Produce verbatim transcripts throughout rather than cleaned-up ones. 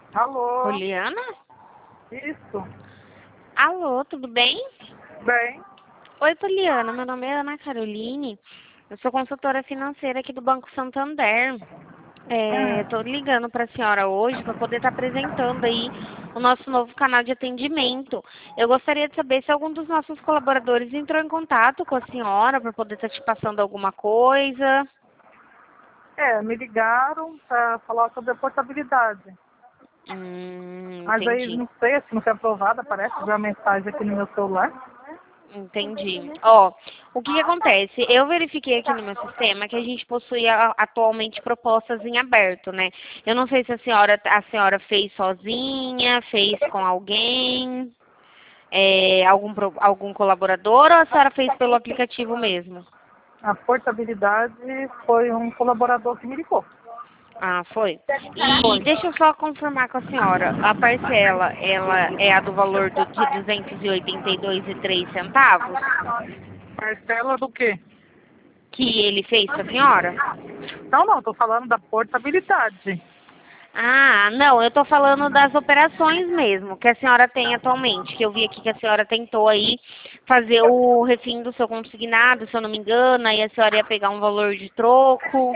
Alô? Poliana? Isso. Alô, tudo bem? Bem? Oi, Poliana, meu nome é Ana Caroline. Eu sou consultora financeira aqui do Banco Santander. Estou Hum. ligando para a senhora hoje para poder estar apresentando aí o nosso novo canal de atendimento. Eu gostaria de saber se algum dos nossos colaboradores entrou em contato com a senhora para poder estar te passando alguma coisa. É, me ligaram para falar sobre a portabilidade. Hum, Mas aí entendi. não sei se não foi aprovada, aparece já uma mensagem aqui no meu celular. Entendi. Ó, o que que acontece? Eu verifiquei aqui no meu sistema que a gente possui a- atualmente propostas em aberto, né? Eu não sei se a senhora, a senhora fez sozinha, fez com alguém, é, algum, pro- algum colaborador, ou a senhora fez pelo aplicativo mesmo? A portabilidade foi um colaborador que me ligou. Ah, foi. E Foi. deixa eu só confirmar com a senhora, a parcela, ela é a do valor do, de duzentos e oitenta e dois e três centavos Parcela do quê? que ele fez com a senhora? Não, não, estou falando da portabilidade. Ah, não, eu tô falando das operações mesmo, que a senhora tem atualmente, que eu vi aqui que a senhora tentou aí fazer o refim do seu consignado, se eu não me engano, aí a senhora ia pegar um valor de troco.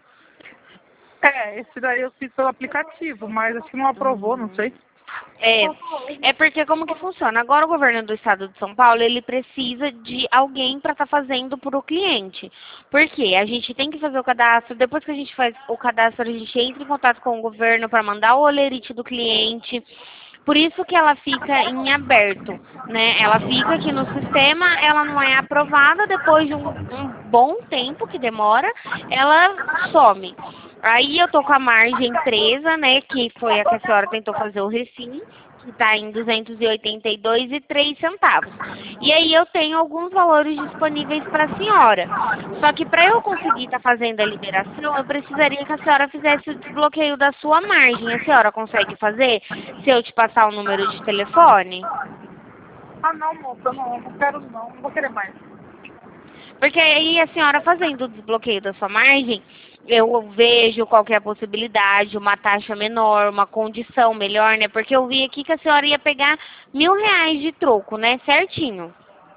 É, esse daí eu fiz pelo aplicativo, mas acho que não aprovou, não Hum. sei. É, é porque como que funciona? Agora o governo do estado de São Paulo, ele precisa de alguém para estar fazendo para o cliente. Por quê? A gente tem que fazer o cadastro, depois que a gente faz o cadastro, a gente entra em contato com o governo para mandar o olerite do cliente. Por isso que ela fica em aberto, né? Ela fica aqui no sistema, ela não é aprovada, depois de um, um bom tempo que demora, ela some. Aí eu tô com a margem presa, né, que foi a que a senhora tentou fazer o refim, que está em duzentos e oitenta e dois e três centavos. E aí eu tenho alguns valores disponíveis para a senhora. Só que para eu conseguir estar fazendo a liberação, eu precisaria que a senhora fizesse o desbloqueio da sua margem. A senhora consegue fazer se eu te passar o número de telefone? Ah, não, moça, não, não quero não, não vou querer mais. Porque aí a senhora fazendo o desbloqueio da sua margem, eu vejo qual que é a possibilidade, uma taxa menor, uma condição melhor, né? Porque eu vi aqui que a senhora ia pegar mil reais de troco, né? Certinho.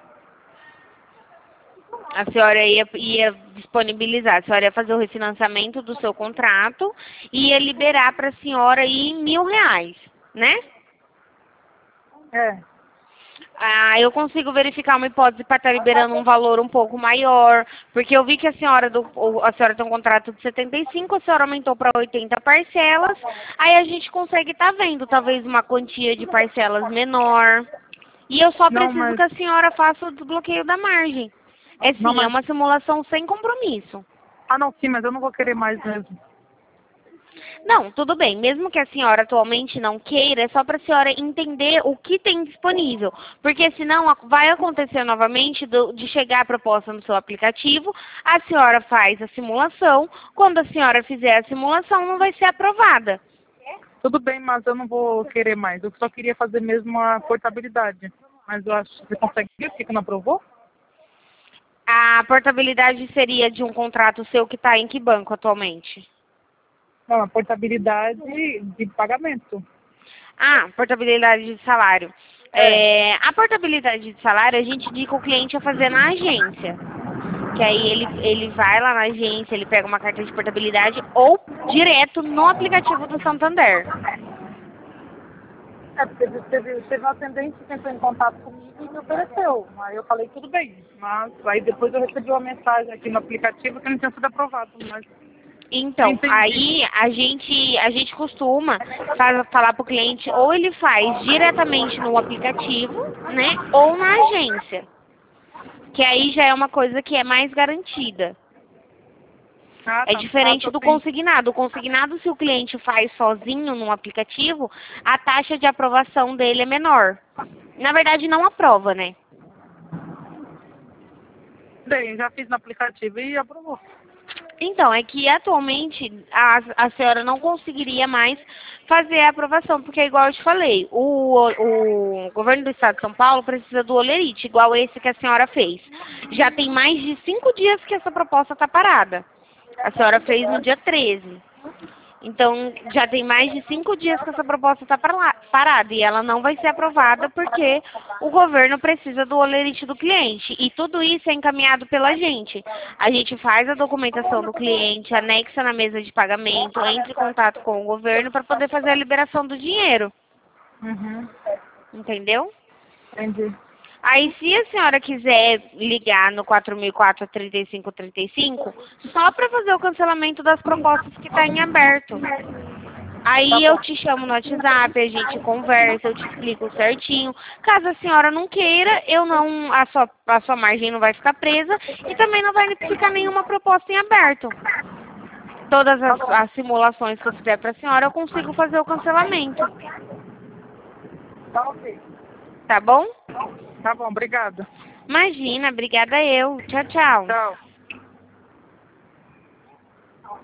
A senhora ia, ia disponibilizar, a senhora ia fazer o refinanciamento do seu contrato e ia liberar para a senhora aí mil reais, né? É. Ah, eu consigo verificar uma hipótese para estar liberando um valor um pouco maior, porque eu vi que a senhora, do, o- a senhora tem um contrato de setenta e cinco, a senhora aumentou para oitenta parcelas, aí a gente consegue estar vendo talvez uma quantia de parcelas menor. E eu só Não, preciso mas. que a senhora faça o desbloqueio da margem. É Não, sim, é mas. uma simulação sem compromisso. Ah, não, sim, mas eu não vou querer mais mesmo. Não, tudo bem. Mesmo que a senhora atualmente não queira, é só para a senhora entender o que tem disponível. Porque senão a- vai acontecer novamente do- de chegar a proposta no seu aplicativo, a senhora faz a simulação, quando a senhora fizer a simulação não vai ser aprovada. Tudo bem, mas eu não vou querer mais. Eu só queria fazer mesmo a portabilidade. Mas eu acho que você conseguiu, por que não aprovou? A portabilidade seria de um contrato seu que está em que banco atualmente? Não, a portabilidade de pagamento. Ah, portabilidade de salário. É. É, a portabilidade de salário a gente indica o cliente a fazer na agência. Que aí ele, ele vai lá na agência, ele pega uma carta de portabilidade ou direto no aplicativo do Santander. É, porque teve, teve um atendente que entrou em contato comigo e me ofereceu. Aí eu falei, tudo bem. Mas aí depois eu recebi uma mensagem aqui no aplicativo que não tinha sido aprovado. Mas não Então, entendi. aí a gente, a gente costuma fa- falar para o cliente ou ele faz diretamente no aplicativo, né? Ou na agência. Que aí já é uma coisa que é mais garantida. Ah, É tá. No caso, diferente do assim. consignado. O consignado, se o cliente faz sozinho no aplicativo, a taxa de aprovação dele é menor. Na verdade, não aprova, né? Bem, já fiz no aplicativo e aprovou. Então, é que atualmente a, a senhora não conseguiria mais fazer a aprovação, porque, igual eu te falei, o, o governo do estado de São Paulo precisa do olerite, igual esse que a senhora fez. Já tem mais de cinco dias que essa proposta está parada. A senhora fez no dia treze. Então, já tem mais de cinco dias que essa proposta está parada e ela não vai ser aprovada porque o governo precisa do holerite do cliente. E tudo isso é encaminhado pela gente. A gente faz a documentação do cliente, anexa na mesa de pagamento, entra em contato com o governo para poder fazer a liberação do dinheiro. Uhum. Entendeu? Entendi. Aí, se a senhora quiser ligar no quatro mil e quatro, trinta e cinco, trinta e cinco, só para fazer o cancelamento das propostas que está em aberto. Aí eu te chamo no WhatsApp, a gente conversa, eu te explico certinho. Caso a senhora não queira, eu não, a sua, a sua margem não vai ficar presa e também não vai ficar nenhuma proposta em aberto. Todas as, as simulações que eu fizer para a senhora, eu consigo fazer o cancelamento. Tá ok. Tá bom? Tá bom, obrigada. Imagina, obrigada eu. Tchau, tchau. Tchau.